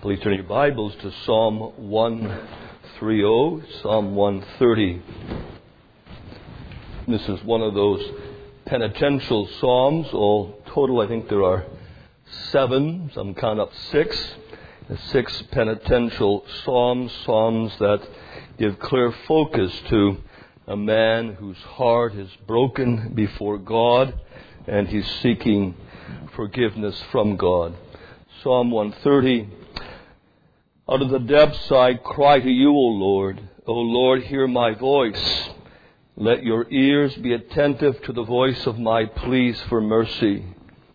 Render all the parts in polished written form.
Please turn your Bibles to Psalm 130, Psalm 130. This is one of those penitential psalms. All total, I think there are 7, some count up 6. 6 penitential psalms that give clear focus to a man whose heart is broken before God and he's seeking forgiveness from God. Psalm 130. Out of the depths I cry to you, O Lord. O Lord, hear my voice. Let your ears be attentive to the voice of my pleas for mercy.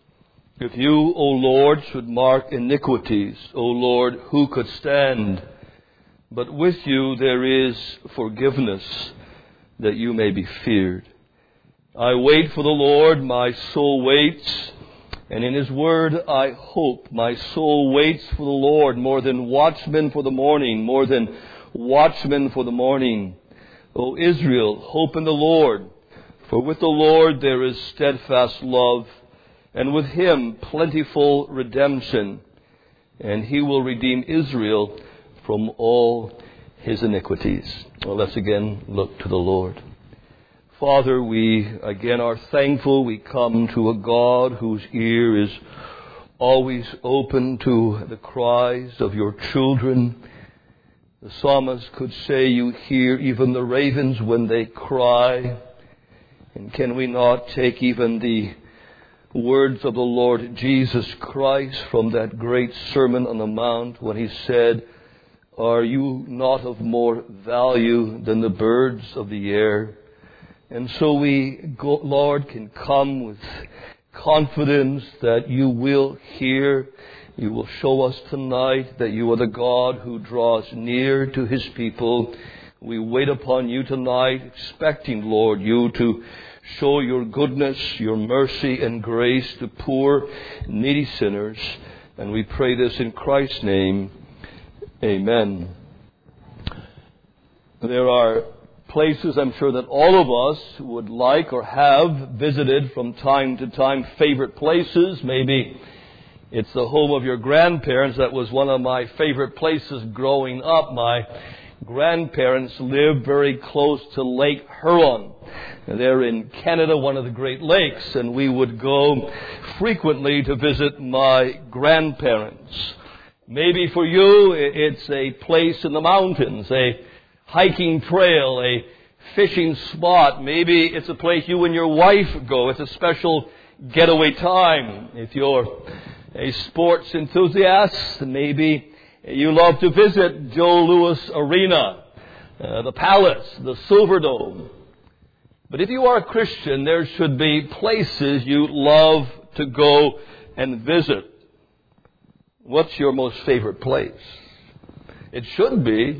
If you, O Lord, should mark iniquities, O Lord, who could stand? But with you there is forgiveness, that you may be feared. I wait for the Lord, my soul waits, and in His word I hope. My soul waits for the Lord more than watchmen for the morning, more than watchmen for the morning. O Israel, hope in the Lord, for with the Lord there is steadfast love, and with Him plentiful redemption, and He will redeem Israel from all his iniquities. Well, let's again look to the Lord. Father, we again are thankful. We come to a God whose ear is always open to the cries of your children. The psalmist could say, you hear even the ravens when they cry. And can we not take even the words of the Lord Jesus Christ from that great Sermon on the Mount when He said, are you not of more value than the birds of the air? And so we, Lord, can come with confidence that you will hear. You will show us tonight that you are the God who draws near to His people. We wait upon you tonight, expecting, Lord, you to show your goodness, your mercy and grace to poor, needy sinners. And we pray this in Christ's name. Amen. There are places I'm sure that all of us would like or have visited from time to time, favorite places. Maybe it's the home of your grandparents. That was one of my favorite places growing up. My grandparents lived very close to Lake Huron. They're in Canada, one of the Great Lakes, and we would go frequently to visit my grandparents. Maybe for you, it's a place in the mountains, a hiking trail, a fishing spot. Maybe it's a place you and your wife go. It's a special getaway time. If you're a sports enthusiast, maybe you love to visit Joe Louis Arena, the Palace, the Silverdome. But if you are a Christian, there should be places you love to go and visit. What's your most favorite place? It should be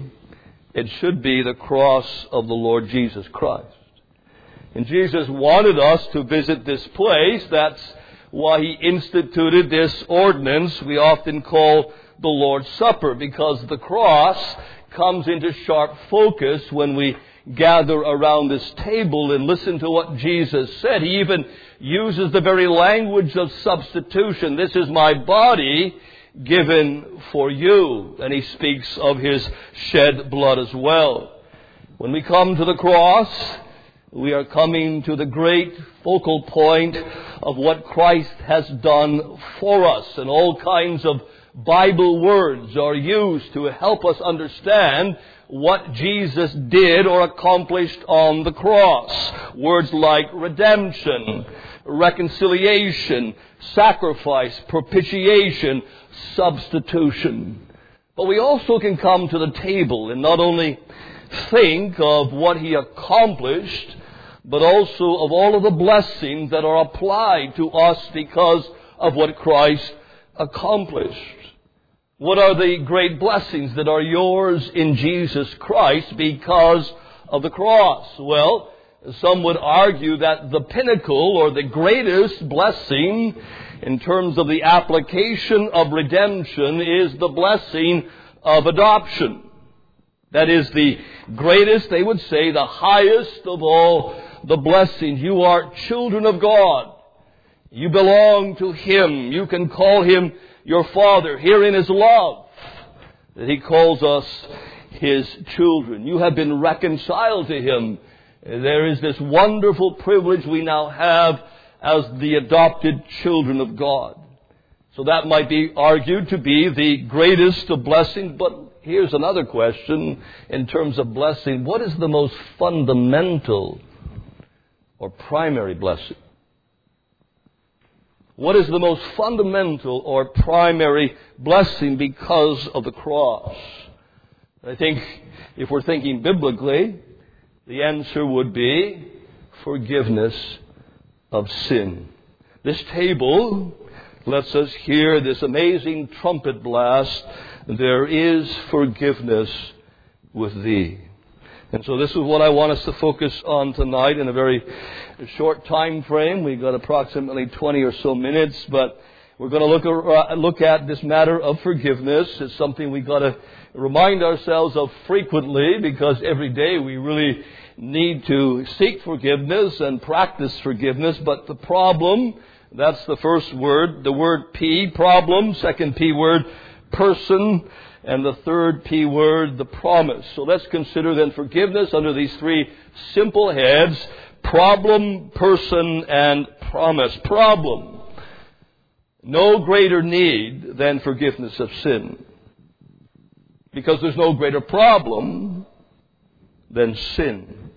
the cross of the Lord Jesus Christ. And Jesus wanted us to visit this place. That's why He instituted this ordinance we often call the Lord's Supper, because the cross comes into sharp focus when we gather around this table and listen to what Jesus said. He even uses the very language of substitution. This is my body given for you. And He speaks of His shed blood as well. When we come to the cross, we are coming to the great focal point of what Christ has done for us. And all kinds of Bible words are used to help us understand what Jesus did or accomplished on the cross. Words like redemption, reconciliation, sacrifice, propitiation, substitution. But we also can come to the table and not only think of what He accomplished, but also of all of the blessings that are applied to us because of what Christ accomplished. What are the great blessings that are yours in Jesus Christ because of the cross? Well, some would argue that the pinnacle or the greatest blessing in terms of the application of redemption is the blessing of adoption. That is the greatest, they would say, the highest of all the blessings. You are children of God. You belong to Him. You can call Him your Father. Herein is love. that He calls us His children. You have been reconciled to Him. There is this wonderful privilege we now have as the adopted children of God. So that might be argued to be the greatest of blessing. But here's another question in terms of blessing. What is the most fundamental or primary blessing? What is the most fundamental or primary blessing because of the cross? I think if we're thinking biblically, the answer would be forgiveness of sin. This table lets us hear this amazing trumpet blast. There is forgiveness with thee. And so this is what I want us to focus on tonight in a very short time frame. We've got approximately 20 or so minutes, but we're going to look at this matter of forgiveness. It's something we've got to remind ourselves of frequently, because every day we really need to seek forgiveness and practice forgiveness. But the problem, that's the first word, the word P, problem. Second P word, person. And the third P word, the promise. So let's consider then forgiveness under these three simple heads: problem, person, and promise. Problem. No greater need than forgiveness of sin. Because there's no greater problem than sin.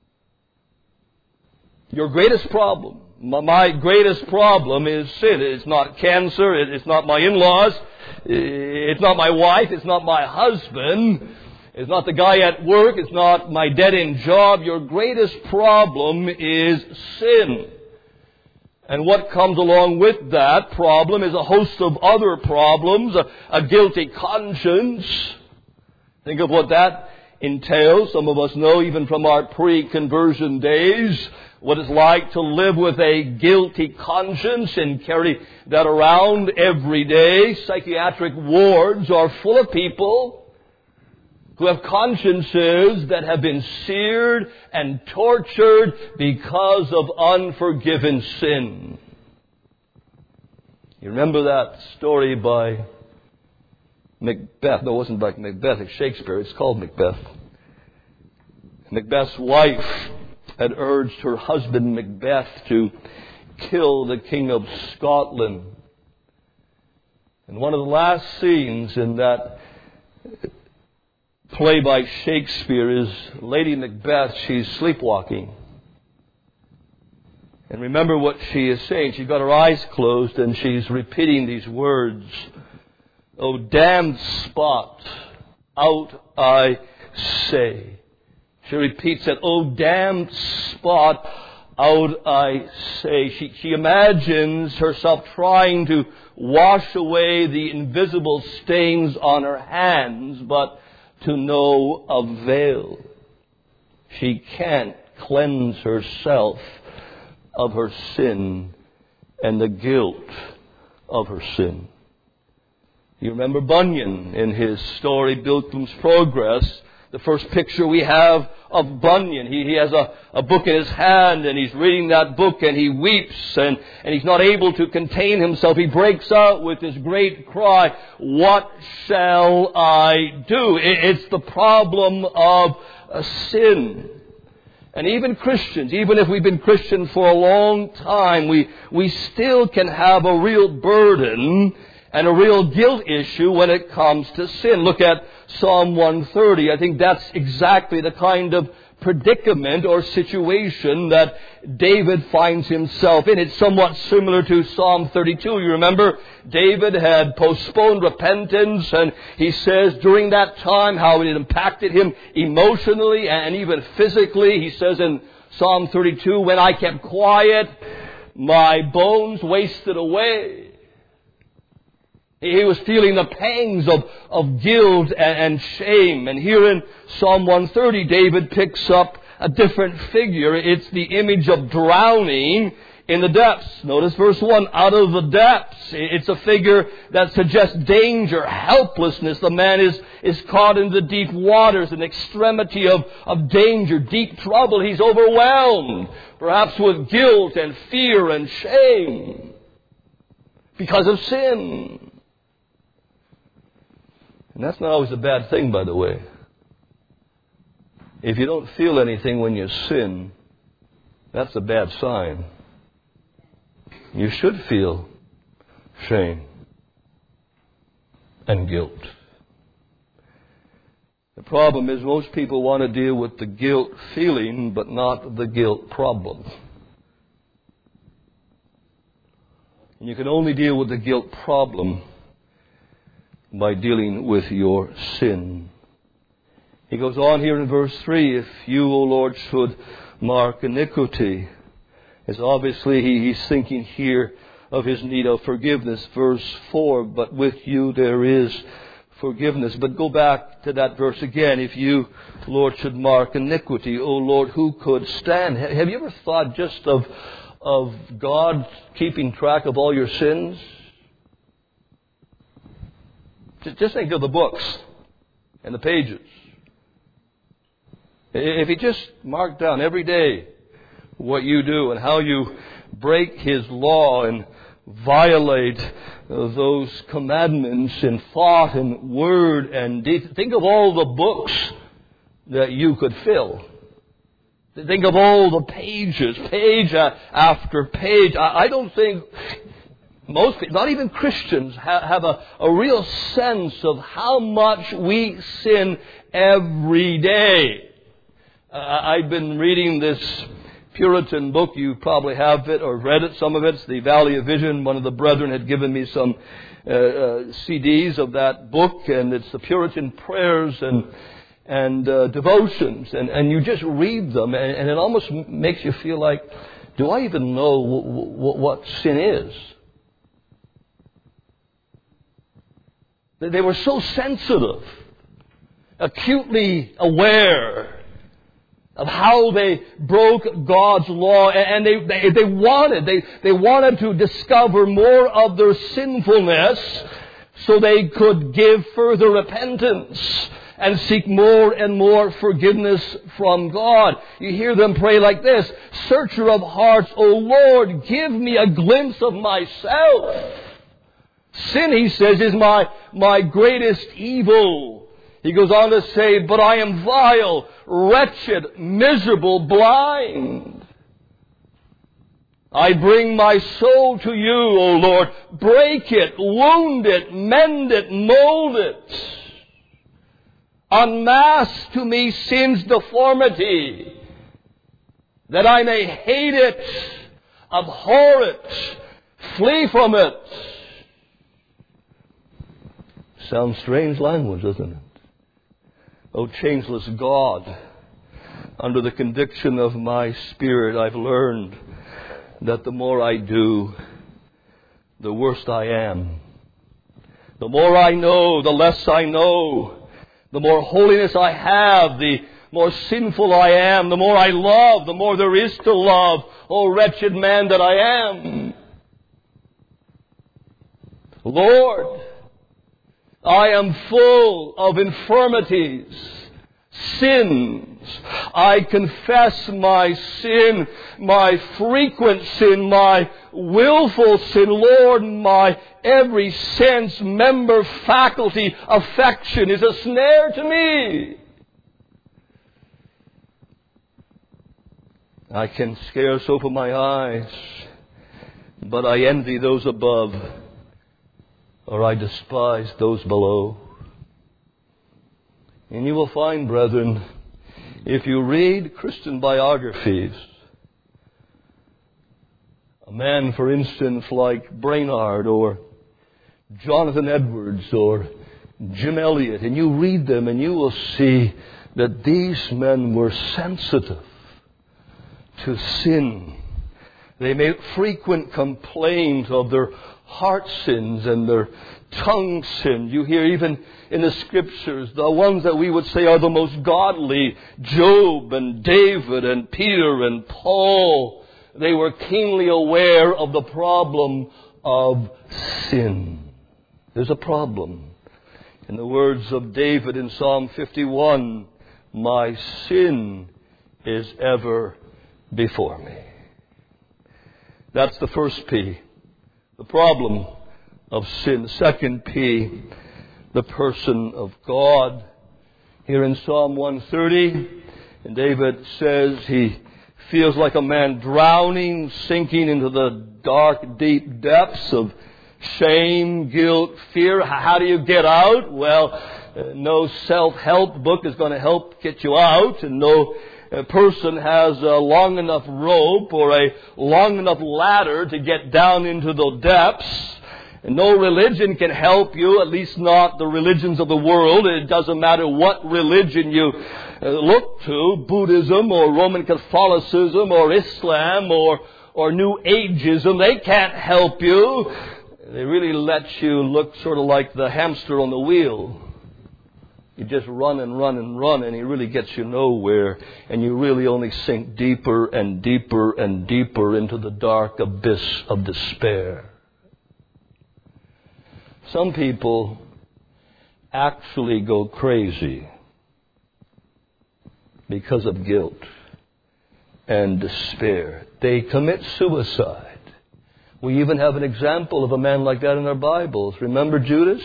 Your greatest problem, my greatest problem is sin. It's not cancer, it's not my in-laws, it's not my wife, it's not my husband, it's not the guy at work, it's not my dead-end job. Your greatest problem is sin. And what comes along with that problem is a host of other problems, a guilty conscience. Think of what that entails. Some of us know, even from our pre-conversion days, what it's like to live with a guilty conscience and carry that around every day. Psychiatric wards are full of people who have consciences that have been seared and tortured because of unforgiven sin. You remember that story by Macbeth? No, it wasn't by Macbeth. It's Shakespeare. It's called Macbeth. Macbeth's wife had urged her husband Macbeth to kill the King of Scotland. And one of the last scenes in that play by Shakespeare is Lady Macbeth. She's sleepwalking. And remember what she is saying. She's got her eyes closed and she's repeating these words. "O damned spot, out I say." She repeats that, "O damned spot, out I say." She imagines herself trying to wash away the invisible stains on her hands, but to no avail. She can't cleanse herself of her sin and the guilt of her sin. You remember Bunyan in his story, Pilgrim's Progress. The first picture we have of Bunyan. He has a book in his hand and he's reading that book and he weeps and he's not able to contain himself. He breaks out with this great cry, "What shall I do?" It's the problem of sin. And even Christians, even if we've been Christian for a long time, we still can have a real burden and a real guilt issue when it comes to sin. Look at Psalm 130. I think that's exactly the kind of predicament or situation that David finds himself in. It's somewhat similar to Psalm 32. You remember, David had postponed repentance, and he says during that time how it impacted him emotionally and even physically. He says in Psalm 32, "When I kept quiet, my bones wasted away." He was feeling the pangs of guilt and shame. And here in Psalm 130, David picks up a different figure. It's the image of drowning in the depths. Notice verse 1, out of the depths. It's a figure that suggests danger, helplessness. The man is caught in the deep waters, an extremity of danger, deep trouble. He's overwhelmed, perhaps with guilt and fear and shame because of sin. And that's not always a bad thing, by the way. If you don't feel anything when you sin, that's a bad sign. You should feel shame and guilt. The problem is most people want to deal with the guilt feeling, but not the guilt problem. And you can only deal with the guilt problem by dealing with your sin. He goes on here in verse 3, if you, O Lord, should mark iniquity. As obviously he's thinking here of his need of forgiveness. Verse 4, but with you there is forgiveness. But go back to that verse again. If you, Lord, should mark iniquity, O Lord, who could stand? Have you ever thought just of God keeping track of all your sins? Just think of the books and the pages. If He just marked down every day what you do and how you break His law and violate those commandments in thought and word and deed. Think of all the books that you could fill. Think of all the pages, page after page. I don't think most people, not even Christians, have a real sense of how much we sin every day. I've been reading this Puritan book. You probably have it or read it. Some of it's The Valley of Vision. One of the brethren had given me some CDs of that book, and it's the Puritan prayers and devotions. And you just read them, and it almost makes you feel like, do I even know what sin is? They were so sensitive, acutely aware of how they broke God's law, and they wanted to discover more of their sinfulness so they could give further repentance and seek more and more forgiveness from God. You hear them pray like this, Searcher of hearts, O Lord, give me a glimpse of myself. Sin, he says, is my greatest evil. He goes on to say, but I am vile, wretched, miserable, blind. I bring my soul to you, O Lord. Break it, wound it, mend it, mold it. Unmask to me sin's deformity, that I may hate it, abhor it, flee from it. Sounds strange language, doesn't it? O changeless God, under the conviction of my spirit, I've learned that the more I do, the worse I am. The more I know, the less I know. The more holiness I have, the more sinful I am. The more I love, the more there is to love. O wretched man that I am. Lord, I am full of infirmities, sins. I confess my sin, my frequent sin, my willful sin. Lord, my every sense, member, faculty, affection is a snare to me. I can scarce open my eyes, but I envy those above, or I despise those below. And you will find, brethren, if you read Christian biographies, a man, for instance, like Brainerd or Jonathan Edwards or Jim Elliot, and you read them and you will see that these men were sensitive to sin. They made frequent complaint of their heart sins and their tongue sins. You hear even in the Scriptures, the ones that we would say are the most godly, Job and David and Peter and Paul, they were keenly aware of the problem of sin. There's a problem. In the words of David in Psalm 51, my sin is ever before me. That's the first P, the problem of sin. The second P, the person of God. Here in Psalm 130, and David says he feels like a man drowning, sinking into the dark, deep depths of shame, guilt, fear. How do you get out? Well, no self-help book is going to help get you out, and no person has a long enough rope or a long enough ladder to get down into the depths. And no religion can help you, at least not the religions of the world. It doesn't matter what religion you look to, Buddhism or Roman Catholicism or Islam or New Ageism. They can't help you. They really let you look sort of like the hamster on the wheel. You just run and run and run, and he really gets you nowhere. And you really only sink deeper and deeper and deeper into the dark abyss of despair. Some people actually go crazy because of guilt and despair. They commit suicide. We even have an example of a man like that in our Bibles. Remember Judas?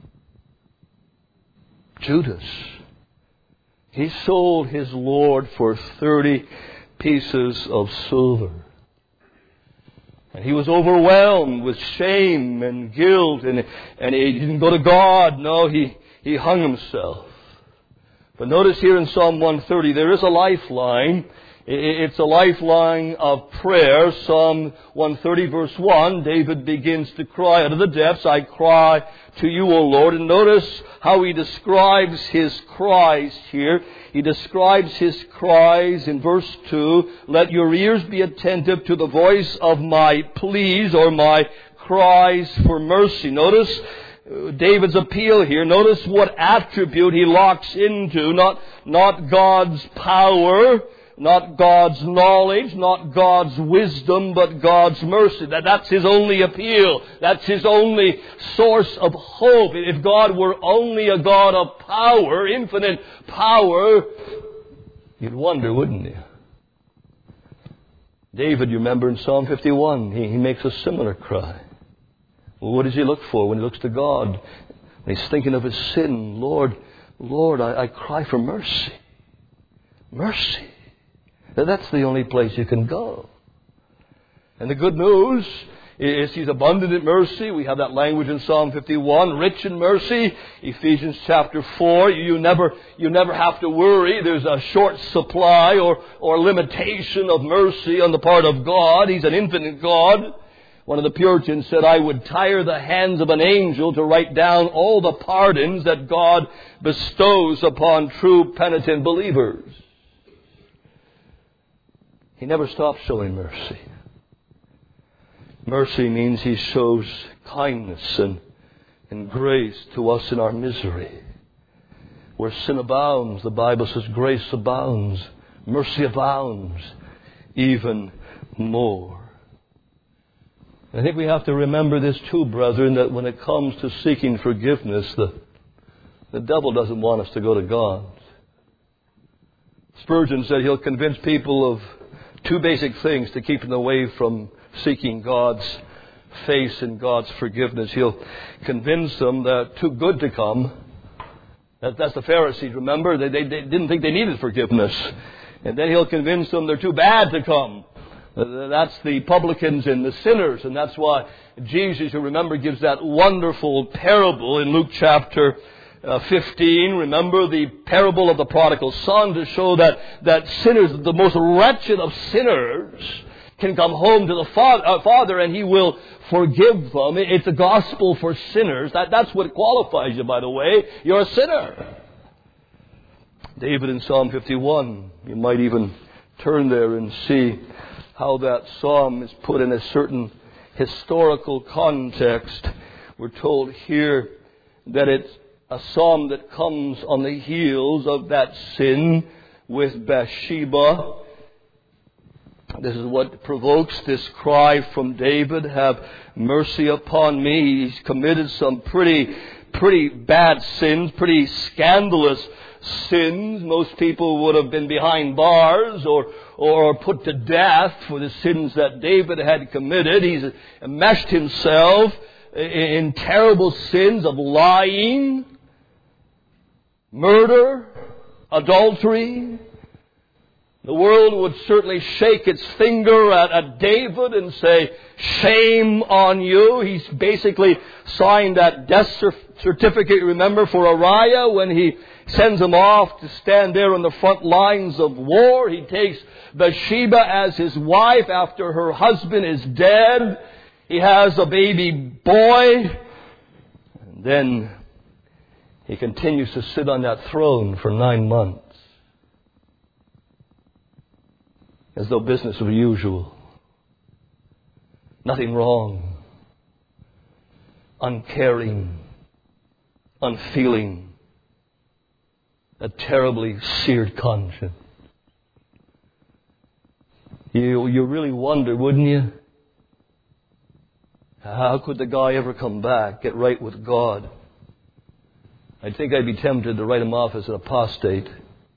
Judas. He sold his Lord for 30 pieces of silver. And he was overwhelmed with shame and guilt, and he didn't go to God. No, he hung himself. But notice here in Psalm 130, there is a lifeline. It's a lifeline of prayer. Psalm 130 verse 1, David begins to cry out of the depths, I cry to you, O Lord. And notice how he describes his cries here. He describes his cries in verse 2, let your ears be attentive to the voice of my pleas or my cries for mercy. Notice David's appeal here. Notice what attribute he locks into. Not God's power, not God's knowledge, not God's wisdom, but God's mercy. That's his only appeal. That's his only source of hope. If God were only a God of power, infinite power, you'd wonder, wouldn't you? David, you remember in Psalm 51, he makes a similar cry. Well, what does he look for when he looks to God? When he's thinking of his sin, Lord, I cry for mercy. Mercy. That's the only place you can go. And the good news is he's abundant in mercy. We have that language in Psalm 51, rich in mercy. Ephesians chapter 4, you never have to worry. There's a short supply or limitation of mercy on the part of God. He's an infinite God. One of the Puritans said, I would tire the hands of an angel to write down all the pardons that God bestows upon true penitent believers. He never stops showing mercy. Mercy means he shows kindness and grace to us in our misery. Where sin abounds, the Bible says grace abounds. Mercy abounds even more. I think we have to remember this too, brethren, that when it comes to seeking forgiveness, the devil doesn't want us to go to God. Spurgeon said he'll convince people of two basic things to keep them away from seeking God's face and God's forgiveness. He'll convince them that too good to come. That's the Pharisees, remember? They didn't think they needed forgiveness. And then he'll convince them they're too bad to come. That's the publicans and the sinners. And that's why Jesus, you remember, gives that wonderful parable in Luke chapter 15, remember the parable of the prodigal son, to show that sinners, the most wretched of sinners, can come home to the Father and He will forgive them. It's a gospel for sinners. That's what qualifies you, by the way. You're a sinner. David in Psalm 51, you might even turn there and see how that psalm is put in a certain historical context. We're told here that it's a psalm that comes on the heels of that sin with Bathsheba. This is what provokes this cry from David, have mercy upon me. He's committed some pretty bad sins, pretty scandalous sins. Most people would have been behind bars or put to death for the sins that David had committed. He's enmeshed himself in terrible sins of lying, murder, adultery, the world would certainly shake its finger at David and say, shame on you. He's basically signed that death certificate, remember, for Uriah when he sends him off to stand there on the front lines of war. He takes Bathsheba as his wife after her husband is dead. He has a baby boy. And then he continues to sit on that throne for 9 months, as though business as usual. Nothing wrong. Uncaring. Unfeeling. A terribly seared conscience. You really wonder, wouldn't you? How could the guy ever come back, get right with God? I think I'd be tempted to write him off as an apostate.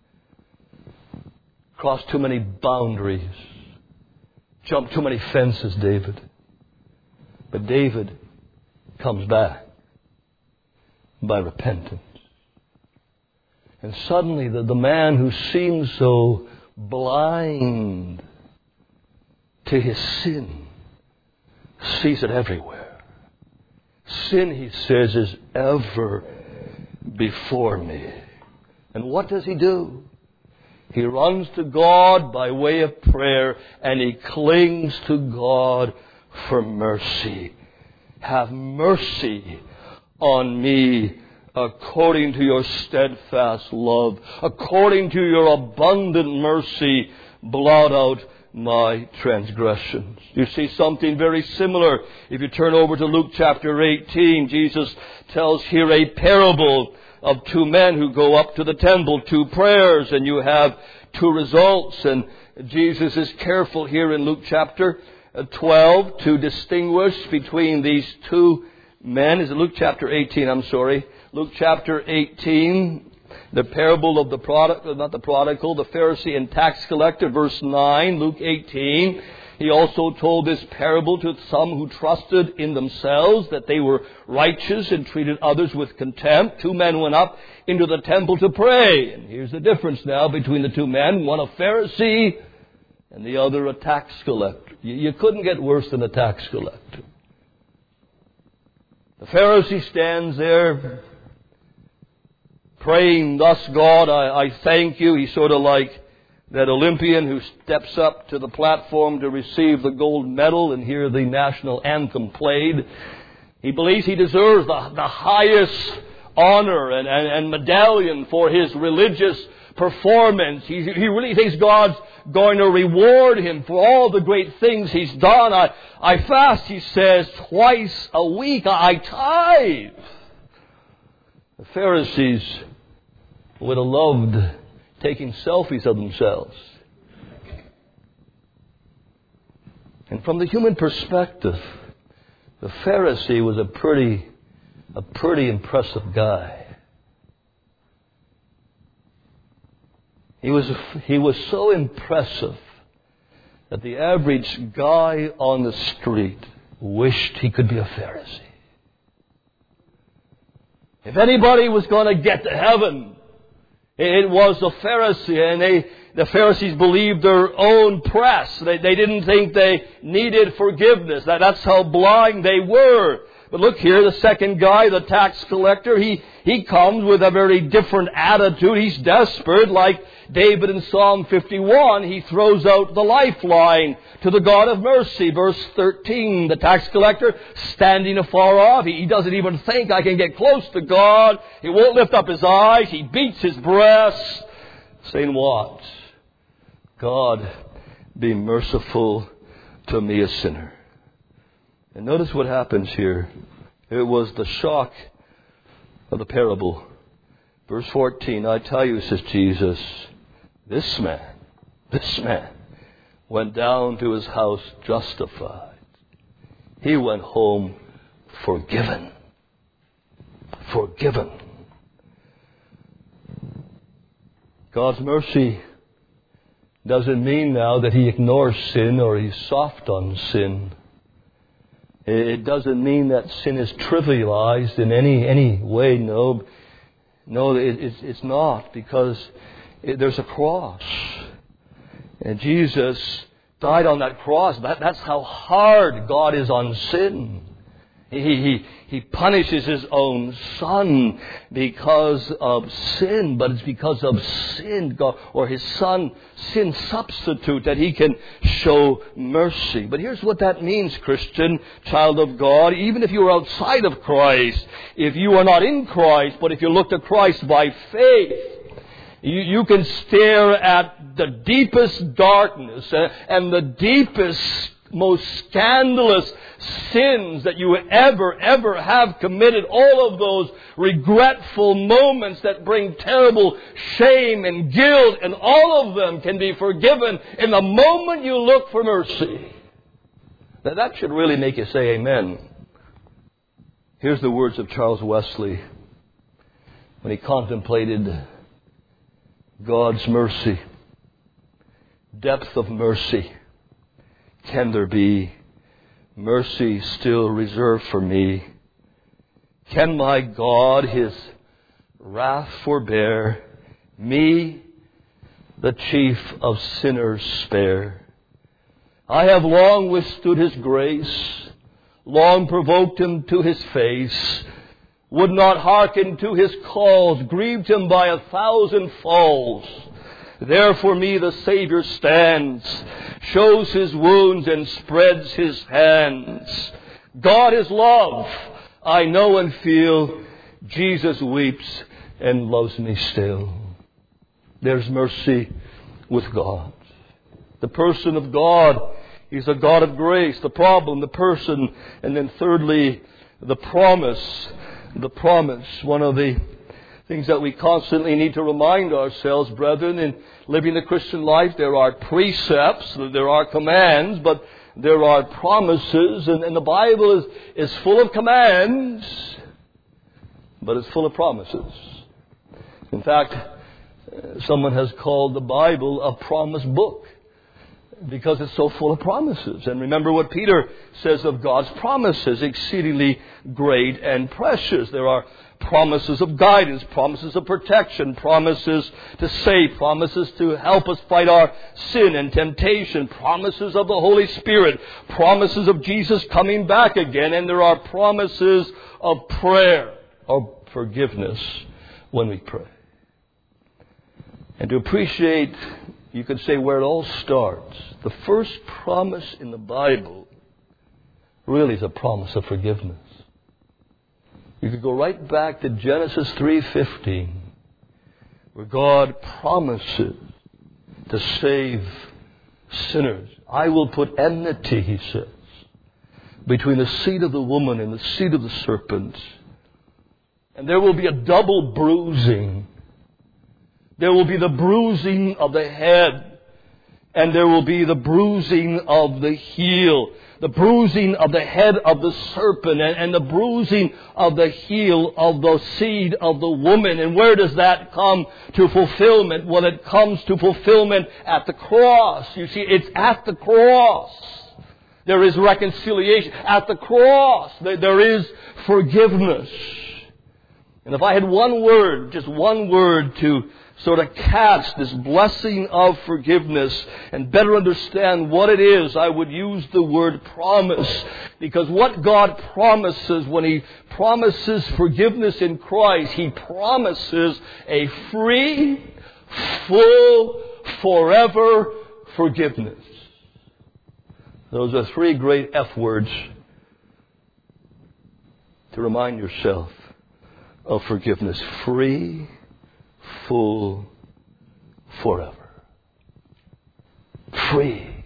Crossed too many boundaries. Jumped too many fences, David. But David comes back by repentance. And suddenly the man who seems so blind to his sin sees it everywhere. Sin, he says, is ever before me. And what does he do? He runs to God by way of prayer, and he clings to God for mercy. Have mercy on me according to your steadfast love. According to your abundant mercy, blot out my transgressions. You see something very similar. If you turn over to Luke chapter 18, Jesus tells here a parable of two men who go up to the temple, two prayers, and you have two results. And Jesus is careful here in Luke chapter 12 to distinguish between these two men. Is it Luke chapter 18? I'm sorry. Luke chapter 18, the parable of the the Pharisee and tax collector, verse 9, Luke 18. He also told this parable to some who trusted in themselves that they were righteous and treated others with contempt. Two men went up into the temple to pray. And here's the difference now between the two men. One a Pharisee and the other a tax collector. You couldn't get worse than a tax collector. The Pharisee stands there praying, thus God, I thank you. He's sort of like that Olympian who steps up to the platform to receive the gold medal and hear the national anthem played. He believes he deserves the highest honor and medallion for his religious performance. He really thinks God's going to reward him for all the great things he's done. I fast, he says, twice a week. I tithe. The Pharisees would have loved taking selfies of themselves. And from the human perspective, the Pharisee was a pretty impressive guy. He was so impressive that the average guy on the street wished he could be a Pharisee. If anybody was going to get to heaven, it was the Pharisee. And the Pharisees believed their own press. They didn't think they needed forgiveness. That's how blind they were. But look here, the second guy, the tax collector, he comes with a very different attitude. He's desperate. Like David in Psalm 51, he throws out the lifeline to the God of mercy. Verse 13, the tax collector standing afar off. He doesn't even think, I can get close to God. He won't lift up his eyes. He beats his breast, saying what? God, be merciful to me, a sinner. And notice what happens here. It was the shock of the parable. Verse 14, I tell you, says Jesus, this man went down to his house justified. He went home forgiven. Forgiven. God's mercy doesn't mean now that he ignores sin or he's soft on sin. It doesn't mean that sin is trivialized in any way. No, it's not, because there's a cross. And Jesus died on that cross. That's how hard God is on sin. He punishes His own Son because of sin, but it's because of sin, God, or His Son, sin substitute, that He can show mercy. But here's what that means, Christian, child of God. Even if you are outside of Christ, if you are not in Christ, but if you look to Christ by faith, you can stare at the deepest darkness and the deepest, most scandalous sins that you ever have committed. All of those regretful moments that bring terrible shame and guilt, and all of them can be forgiven in the moment you look for mercy. Now that should really make you say amen. Here's the words of Charles Wesley when he contemplated God's mercy. Depth of mercy can there be? Mercy still reserved for me. Can my God His wrath forbear? Me, the chief of sinners, spare. I have long withstood His grace, long provoked Him to His face, would not hearken to His calls, grieved Him by 1,000 falls. There for me the Savior stands, shows His wounds and spreads His hands. God is love, I know and feel. Jesus weeps and loves me still. There's mercy with God. The person of God, He's a God of grace. The problem, the person, and then thirdly, the promise. The promise. One of the things that we constantly need to remind ourselves, brethren, in living the Christian life, there are precepts, there are commands, but there are promises, and the Bible is full of commands, but it's full of promises. In fact, someone has called the Bible a promise book, because it's so full of promises. And remember what Peter says of God's promises, exceedingly great and precious. There are promises of guidance, promises of protection, promises to save, promises to help us fight our sin and temptation, promises of the Holy Spirit, promises of Jesus coming back again, and there are promises of prayer, of forgiveness when we pray. And to appreciate, you could say, where it all starts, the first promise in the Bible really is a promise of forgiveness. You could go right back to Genesis 3:15, where God promises to save sinners. I will put enmity, He says, between the seed of the woman and the seed of the serpent. And there will be a double bruising. There will be the bruising of the head, and there will be the bruising of the heel. The bruising of the head of the serpent and the bruising of the heel of the seed of the woman. And where does that come to fulfillment? Well, it comes to fulfillment at the cross. You see, it's at the cross. There is reconciliation. At the cross, there is forgiveness. And if I had one word, just one word to sort of catch this blessing of forgiveness and better understand what it is, I would use the word promise. Because what God promises when He promises forgiveness in Christ, He promises a free, full, forever forgiveness. Those are three great F words to remind yourself of forgiveness. Free, full, forever. Free.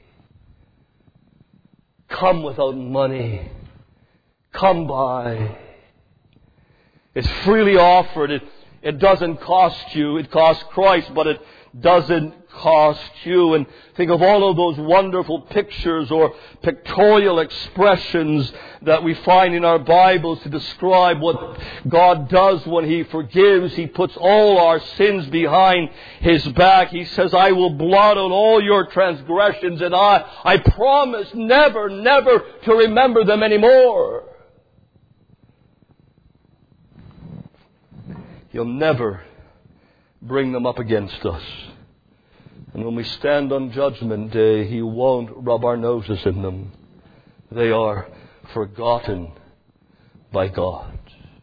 Come without money. Come by. It's freely offered. It doesn't cost you. It costs Christ, but it doesn't cost you. And think of all of those wonderful pictures or pictorial expressions that we find in our Bibles to describe what God does when He forgives. He puts all our sins behind His back. He says, I will blot out all your transgressions, and I promise never, never to remember them anymore. He'll never bring them up against us. And when we stand on Judgment Day, He won't rub our noses in them. They are forgotten by God.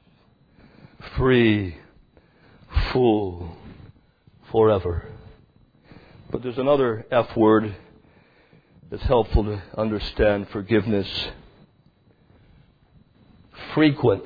Free, full, forever. But there's another F word that's helpful to understand forgiveness. Frequent.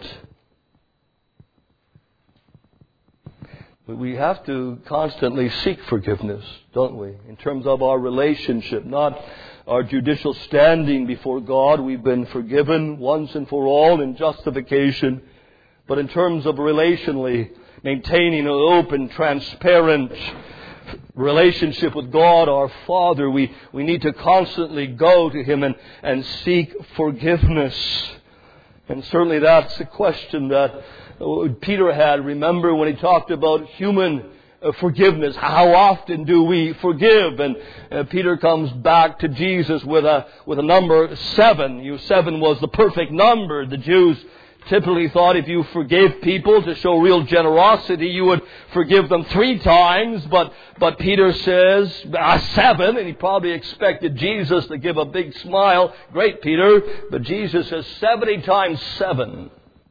We have to constantly seek forgiveness, don't we? In terms of our relationship, not our judicial standing before God. We've been forgiven once and for all in justification. But in terms of relationally maintaining an open, transparent relationship with God, our Father, we need to constantly go to Him and seek forgiveness. And certainly that's the question that Peter had. Remember when he talked about human forgiveness, how often do we forgive? And Peter comes back to Jesus with a number 7. 7 was the perfect number. The Jews typically thought if you forgave people to show real generosity, you would forgive them 3 times. But Peter says 7, and he probably expected Jesus to give a big smile. Great, Peter. But Jesus says 70 times 7.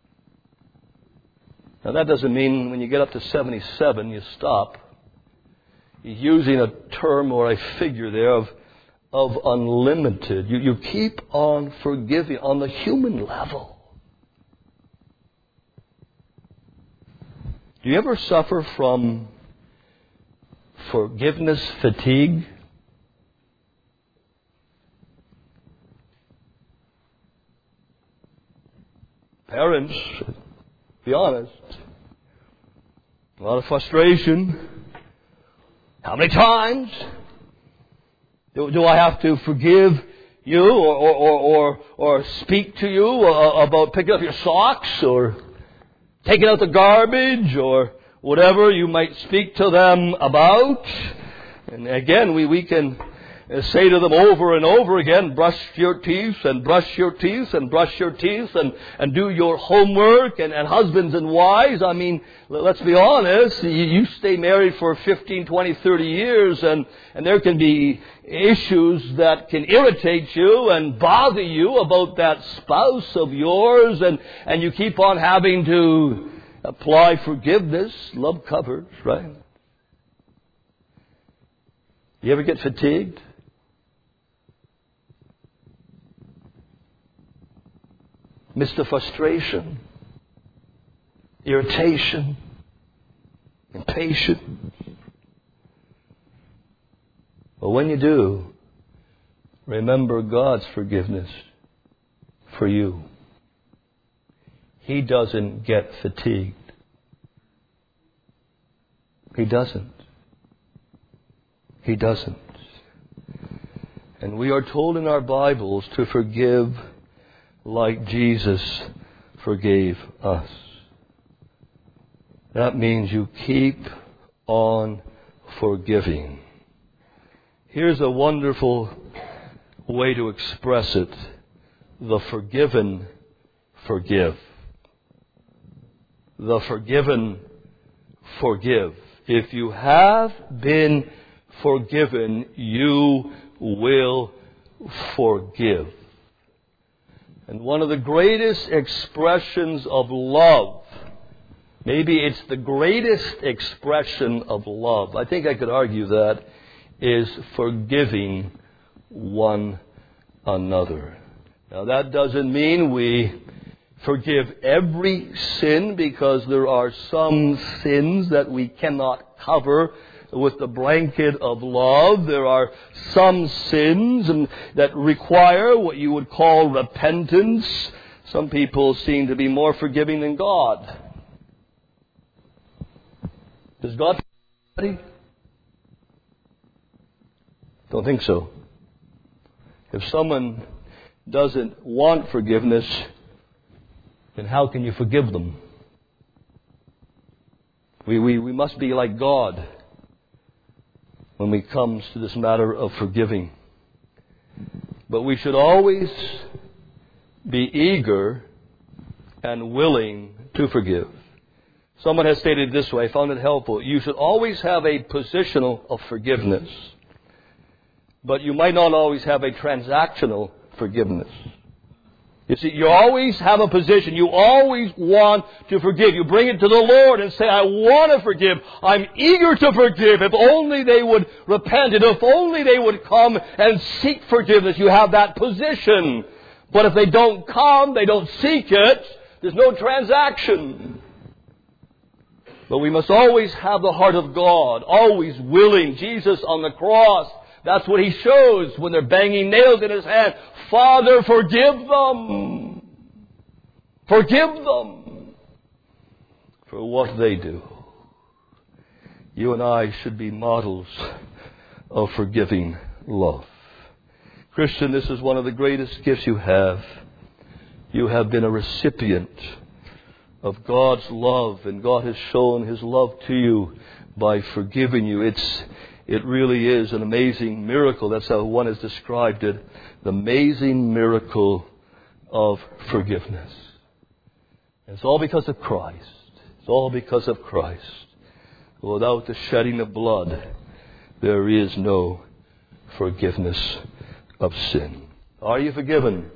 Now that doesn't mean when you get up to 77 you stop. He's using a term or a figure there of unlimited. You keep on forgiving on the human level. Do you ever suffer from forgiveness fatigue? Parents, be honest. A lot of frustration. How many times do I have to forgive you or speak to you about picking up your socks or taking out the garbage or whatever you might speak to them about? And again, we can say to them over and over again, brush your teeth and brush your teeth and brush your teeth and do your homework. And husbands and wives, I mean, let's be honest, you stay married for 15, 20, 30 years and there can be issues that can irritate you and bother you about that spouse of yours, and you keep on having to apply forgiveness. Love covers, right? You ever get fatigued? Mr. Frustration, irritation, impatience. But when you do, remember God's forgiveness for you. He doesn't get fatigued. He doesn't. He doesn't. And we are told in our Bibles to forgive like Jesus forgave us. That means you keep on forgiving. Here's a wonderful way to express it. The forgiven forgive. The forgiven forgive. If you have been forgiven, you will forgive. And one of the greatest expressions of love, maybe it's the greatest expression of love, I think I could argue that, is forgiving one another. Now that doesn't mean we forgive every sin, because there are some sins that we cannot cover with the blanket of love. There are some sins that require what you would call repentance. Some people seem to be more forgiving than God. Does God forgive everybody? Don't think so. If someone doesn't want forgiveness, then how can you forgive them? We must be like God when it comes to this matter of forgiving. But we should always be eager and willing to forgive. Someone has stated it this way, I found it helpful. You should always have a positional of forgiveness, but you might not always have a transactional forgiveness. You see, you always have a position. You always want to forgive. You bring it to the Lord and say, I want to forgive. I'm eager to forgive. If only they would repent, and if only they would come and seek forgiveness. You have that position. But if they don't come, they don't seek it, there's no transaction. But we must always have the heart of God, always willing. Jesus on the cross, that's what He shows when they're banging nails in His hand. Father, forgive them. Forgive them for what they do. You and I should be models of forgiving love. Christian, this is one of the greatest gifts you have. You have been a recipient of God's love, and God has shown His love to you by forgiving you. It really is an amazing miracle. That's how one has described it. The amazing miracle of forgiveness. And it's all because of Christ. It's all because of Christ. Without the shedding of blood, there is no forgiveness of sin. Are you forgiven?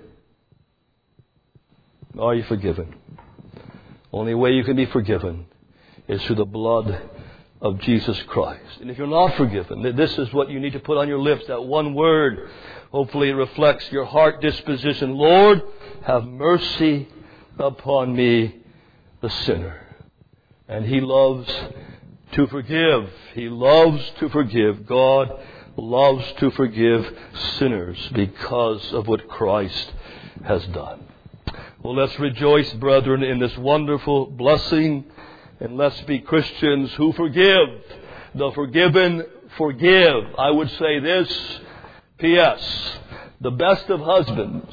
Are you forgiven? Only way you can be forgiven is through the blood of Jesus Christ. And if you're not forgiven, this is what you need to put on your lips, that one word. Hopefully it reflects your heart disposition. Lord, have mercy upon me, the sinner. And He loves to forgive. He loves to forgive. God loves to forgive sinners because of what Christ has done. Well, let's rejoice, brethren, in this wonderful blessing. And let's be Christians who forgive. The forgiven forgive. I would say this, P.S. The best of husbands,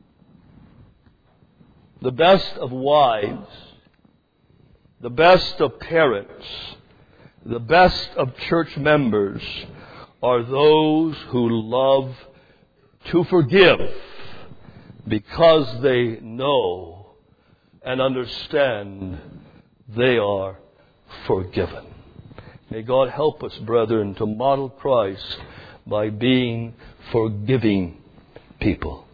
the best of wives, the best of parents, the best of church members are those who love to forgive because they know and understand they are forgiven. May God help us, brethren, to model Christ by being forgiving people.